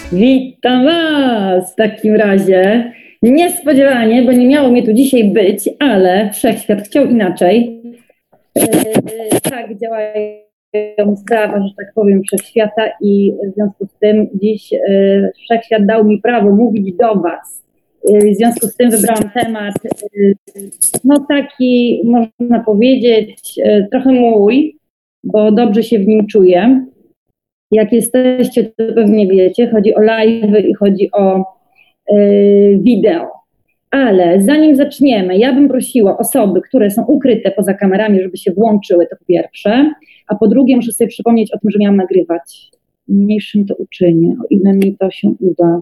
Witam Was w takim razie. Niespodziewanie, bo nie miało mnie tu dzisiaj być, ale Wszechświat chciał inaczej. Tak działają prawa, że tak powiem, Wszechświata i w związku z tym dziś Wszechświat dał mi prawo mówić do Was. W związku z tym wybrałam temat, no taki można powiedzieć trochę mój, bo dobrze się w nim czuję. Jak jesteście, to pewnie wiecie, chodzi o live'y i chodzi o wideo. Ale zanim zaczniemy, ja bym prosiła osoby, które są ukryte poza kamerami, żeby się włączyły, to po pierwsze, a po drugie muszę sobie przypomnieć o tym, że miałam nagrywać. Mniejszym to uczynię, o ile mi to się uda.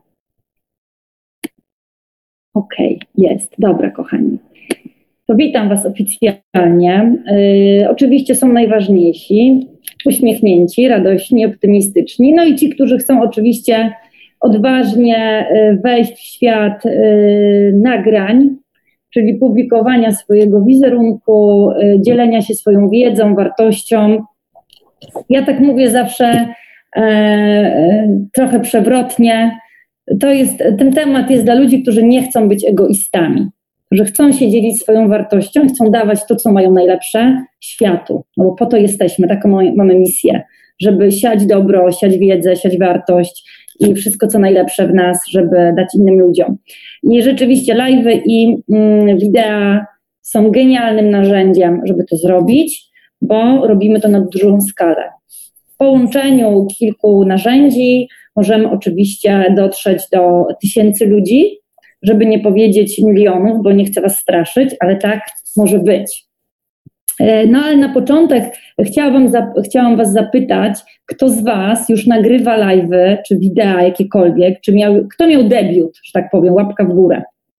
Okej, jest. Dobra, kochani. To witam Was oficjalnie. Oczywiście są najważniejsi, uśmiechnięci, radośni, optymistyczni. No i ci, którzy chcą oczywiście odważnie wejść w świat nagrań, czyli publikowania swojego wizerunku, dzielenia się swoją wiedzą, wartością. Ja tak mówię zawsze trochę przewrotnie. Ten temat jest dla ludzi, którzy nie chcą być egoistami, że chcą się dzielić swoją wartością, chcą dawać to, co mają najlepsze światu. No bo po to jesteśmy, taką mamy misję, żeby siać dobro, siać wiedzę, siać wartość i wszystko, co najlepsze w nas, żeby dać innym ludziom. I rzeczywiście live'y i wideo są genialnym narzędziem, żeby to zrobić, bo robimy to na dużą skalę. W połączeniu kilku narzędzi możemy oczywiście dotrzeć do tysięcy ludzi, żeby nie powiedzieć milionów, bo nie chcę Was straszyć, ale tak może być. No ale na początek chciałam Was zapytać, kto z Was już nagrywa live'y, czy wideo jakiekolwiek, kto miał debiut, że tak powiem, łapka w górę.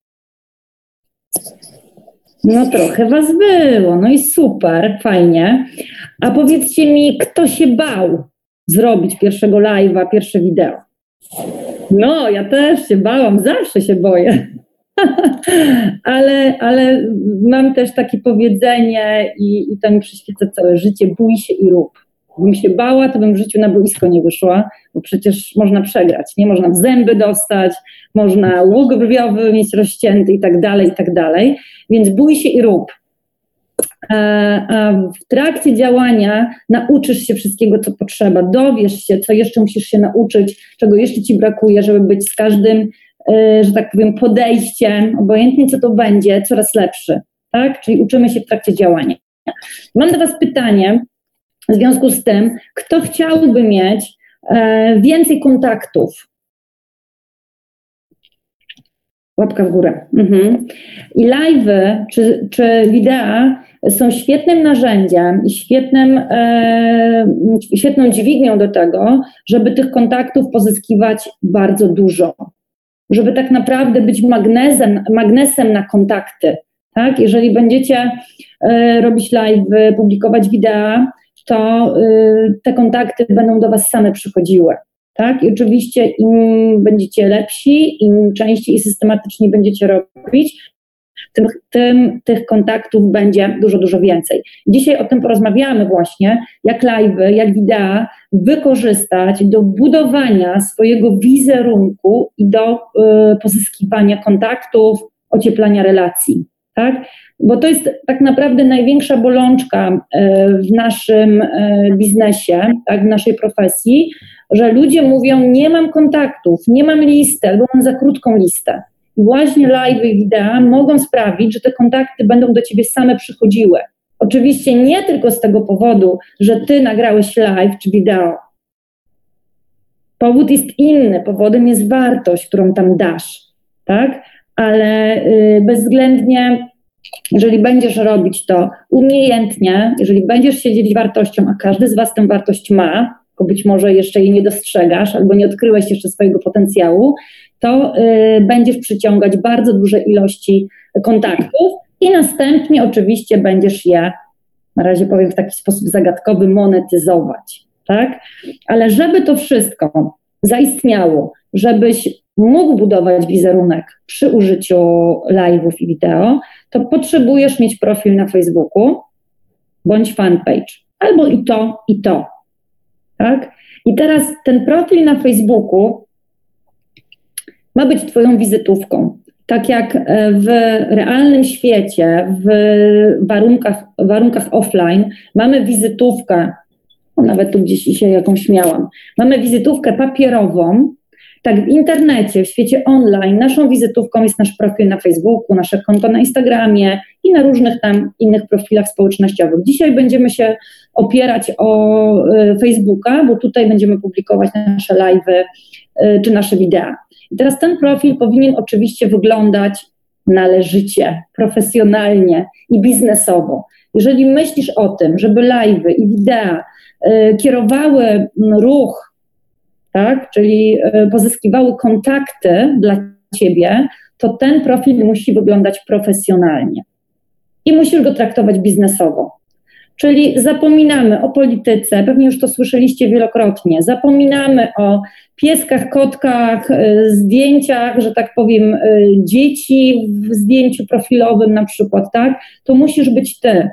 No trochę Was było, no i super, fajnie. A powiedzcie mi, kto się bał zrobić pierwszego live'a, pierwsze wideo? No, ja też się bałam, zawsze się boję. ale mam też takie powiedzenie i to mi przyświeca całe życie, bój się i rób. Gdybym się bała, to bym w życiu na boisko nie wyszła, bo przecież można przegrać, nie? Można w zęby dostać, można łuk brwiowy mieć rozcięty i tak dalej, więc bój się i rób. A w trakcie działania nauczysz się wszystkiego, co potrzeba, dowiesz się, co jeszcze musisz się nauczyć, czego jeszcze Ci brakuje, żeby być z każdym, że tak powiem, podejściem, obojętnie co to będzie, coraz lepszy, tak? Czyli uczymy się w trakcie działania. Mam do Was pytanie w związku z tym, kto chciałby mieć więcej kontaktów? Łapka w górę. I live'y czy wideo są świetnym narzędziem i świetną dźwignią do tego, żeby tych kontaktów pozyskiwać bardzo dużo. Żeby tak naprawdę być magnesem na kontakty. Tak? Jeżeli będziecie robić live'y, publikować wideo, to te kontakty będą do Was same przychodziły. Tak? I oczywiście im będziecie lepsi, im częściej i systematycznie będziecie robić, tym tych kontaktów będzie dużo, dużo więcej. Dzisiaj o tym porozmawiamy właśnie, jak live'y, jak wideo wykorzystać do budowania swojego wizerunku i do pozyskiwania kontaktów, ocieplania relacji. Tak? Bo to jest tak naprawdę największa bolączka w naszym biznesie, tak, w naszej profesji, że ludzie mówią, nie mam kontaktów, nie mam listy, albo mam za krótką listę. I właśnie live i wideo mogą sprawić, że te kontakty będą do Ciebie same przychodziły. Oczywiście nie tylko z tego powodu, że Ty nagrałeś live czy wideo. Powód jest inny, powodem jest wartość, którą tam dasz, tak? Ale bezwzględnie, jeżeli będziesz robić to umiejętnie, jeżeli będziesz się dzielić wartością, a każdy z Was tę wartość ma, tylko być może jeszcze jej nie dostrzegasz albo nie odkryłeś jeszcze swojego potencjału, to będziesz przyciągać bardzo duże ilości kontaktów i następnie oczywiście będziesz je, na razie powiem w taki sposób zagadkowy, monetyzować, tak? Ale żeby to wszystko zaistniało, żebyś mógł budować wizerunek przy użyciu live'ów i wideo, to potrzebujesz mieć profil na Facebooku bądź fanpage, albo i to, tak? I teraz ten profil na Facebooku ma być twoją wizytówką. Tak jak w realnym świecie, w warunkach offline mamy wizytówkę, nawet tu gdzieś się jakąś miałam, mamy wizytówkę papierową, tak w internecie, w świecie online naszą wizytówką jest nasz profil na Facebooku, nasze konto na Instagramie i na różnych tam innych profilach społecznościowych. Dzisiaj będziemy się opierać o Facebooka, bo tutaj będziemy publikować nasze live'y czy nasze wideo. I teraz ten profil powinien oczywiście wyglądać należycie, profesjonalnie i biznesowo. Jeżeli myślisz o tym, żeby live'y i wideo kierowały ruch, tak, czyli pozyskiwały kontakty dla ciebie, to ten profil musi wyglądać profesjonalnie i musisz go traktować biznesowo. Czyli zapominamy o polityce, pewnie już to słyszeliście wielokrotnie, zapominamy o pieskach, kotkach, zdjęciach, że tak powiem, dzieci w zdjęciu profilowym na przykład, tak? To musisz być ty.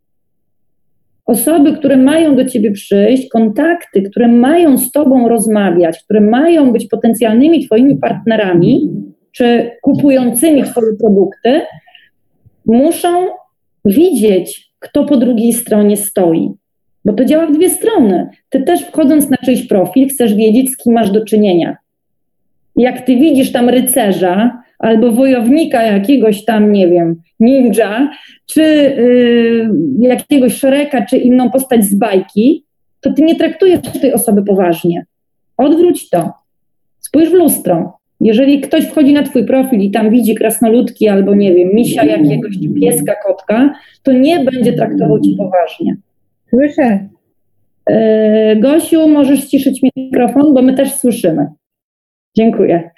Osoby, które mają do ciebie przyjść, kontakty, które mają z tobą rozmawiać, które mają być potencjalnymi twoimi partnerami, czy kupującymi twoje produkty, muszą widzieć, kto po drugiej stronie stoi. Bo to działa w dwie strony. Ty też wchodząc na czyjś profil chcesz wiedzieć, z kim masz do czynienia. Jak ty widzisz tam rycerza albo wojownika jakiegoś tam, nie wiem, ninja, czy jakiegoś Shreka, czy inną postać z bajki, to ty nie traktujesz tej osoby poważnie. Odwróć to. Spójrz w lustro. Jeżeli ktoś wchodzi na twój profil i tam widzi krasnoludki albo, nie wiem, misia jakiegoś, czy pieska, kotka, to nie będzie traktował cię poważnie. Słyszę. Gosiu, możesz ściszyć mikrofon, bo my też słyszymy. Dziękuję.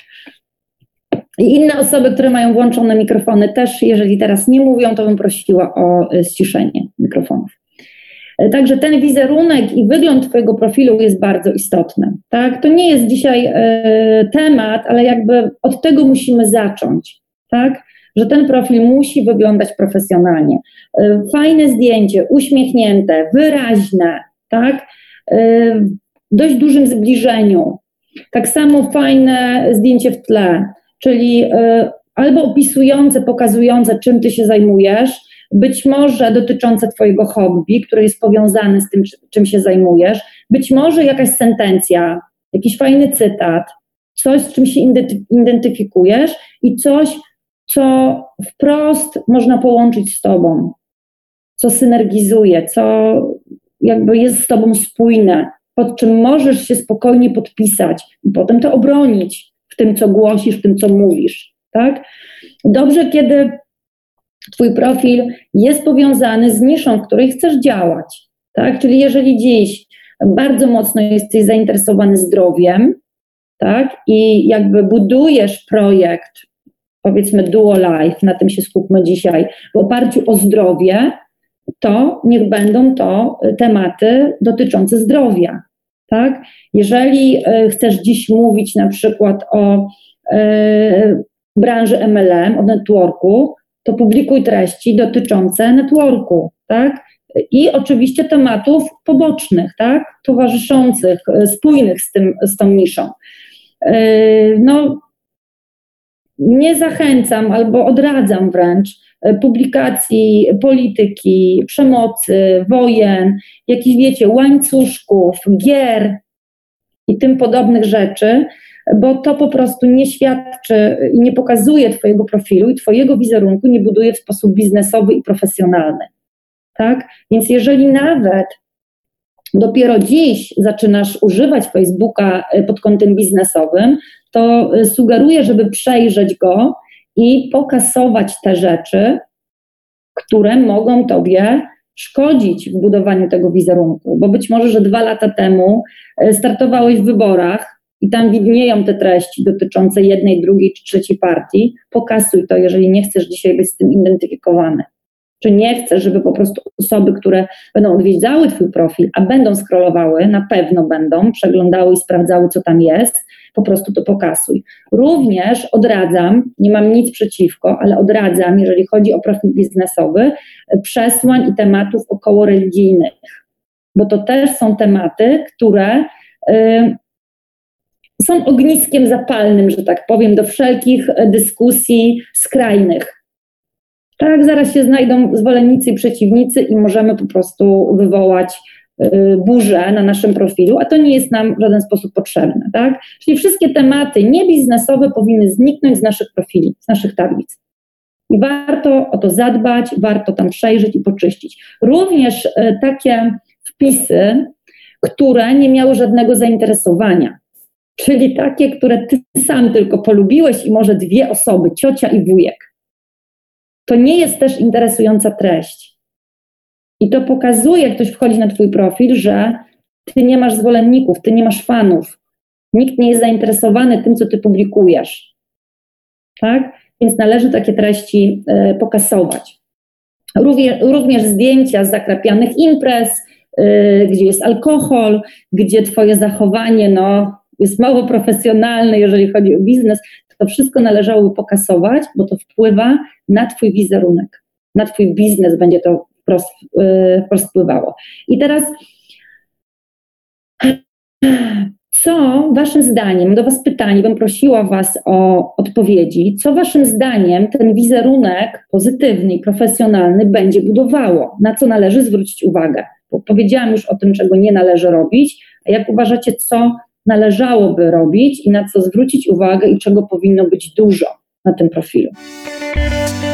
I inne osoby, które mają włączone mikrofony też, jeżeli teraz nie mówią, to bym prosiła o ściszenie mikrofonów. Także ten wizerunek i wygląd twojego profilu jest bardzo istotny. Tak? To nie jest dzisiaj temat, ale jakby od tego musimy zacząć, tak? Że ten profil musi wyglądać profesjonalnie. Fajne zdjęcie, uśmiechnięte, wyraźne, tak? W dość dużym zbliżeniu. Tak samo fajne zdjęcie w tle, czyli albo opisujące, pokazujące, czym ty się zajmujesz, być może dotyczące twojego hobby, które jest powiązane z tym, czym się zajmujesz, być może jakaś sentencja, jakiś fajny cytat, coś, z czym się identyfikujesz i coś, co wprost można połączyć z tobą, co synergizuje, co jakby jest z tobą spójne, pod czym możesz się spokojnie podpisać i potem to obronić w tym, co głosisz, w tym, co mówisz, tak? Dobrze, kiedy twój profil jest powiązany z niszą, w której chcesz działać, tak? Czyli jeżeli dziś bardzo mocno jesteś zainteresowany zdrowiem, tak? I jakby budujesz projekt, powiedzmy Duo Life, na tym się skupmy dzisiaj, w oparciu o zdrowie, to niech będą to tematy dotyczące zdrowia, tak? Jeżeli chcesz dziś mówić na przykład o branży MLM, o networku, to publikuj treści dotyczące networku, tak? I oczywiście tematów pobocznych, tak? Towarzyszących, spójnych z tą niszą. No, nie zachęcam albo odradzam wręcz publikacji polityki, przemocy, wojen, jakichś, wiecie, łańcuszków, gier i tym podobnych rzeczy, bo to po prostu nie świadczy i nie pokazuje twojego profilu i twojego wizerunku, nie buduje w sposób biznesowy i profesjonalny, tak? Więc jeżeli nawet dopiero dziś zaczynasz używać Facebooka pod kątem biznesowym, to sugeruję, żeby przejrzeć go i pokasować te rzeczy, które mogą tobie szkodzić w budowaniu tego wizerunku, bo być może, że 2 lata temu startowałeś w wyborach i tam widnieją te treści dotyczące jednej, drugiej czy trzeciej partii. Pokasuj to, jeżeli nie chcesz dzisiaj być z tym identyfikowany. Czy nie chcesz, żeby po prostu osoby, które będą odwiedzały twój profil, a będą scrollowały, na pewno będą, przeglądały i sprawdzały, co tam jest, po prostu to pokasuj. Również odradzam, nie mam nic przeciwko, ale odradzam, jeżeli chodzi o profil biznesowy, przesłań i tematów około religijnych, bo to też są tematy, które są ogniskiem zapalnym, że tak powiem, do wszelkich dyskusji skrajnych. Tak, zaraz się znajdą zwolennicy i przeciwnicy i możemy po prostu wywołać burzę na naszym profilu, a to nie jest nam w żaden sposób potrzebne. Tak? Czyli wszystkie tematy niebiznesowe powinny zniknąć z naszych profili, z naszych tablic. I warto o to zadbać, warto tam przejrzeć i poczyścić. Również takie wpisy, które nie miały żadnego zainteresowania, czyli takie, które ty sam tylko polubiłeś i może 2 osoby, ciocia i wujek. To nie jest też interesująca treść. I to pokazuje, jak ktoś wchodzi na twój profil, że ty nie masz zwolenników, ty nie masz fanów. Nikt nie jest zainteresowany tym, co ty publikujesz. Tak? Więc należy takie treści pokasować. Również zdjęcia z zakrapianych imprez, gdzie jest alkohol, gdzie twoje zachowanie jest mało profesjonalne, jeżeli chodzi o biznes, to wszystko należałoby pokasować, bo to wpływa na twój wizerunek, na twój biznes będzie to wprost wpływało. I teraz co waszym zdaniem, do was pytanie, bym prosiła was o odpowiedzi, co waszym zdaniem ten wizerunek pozytywny i profesjonalny będzie budowało, na co należy zwrócić uwagę? Bo powiedziałam już o tym, czego nie należy robić, a jak uważacie, co należałoby robić i na co zwrócić uwagę i czego powinno być dużo na tym profilu?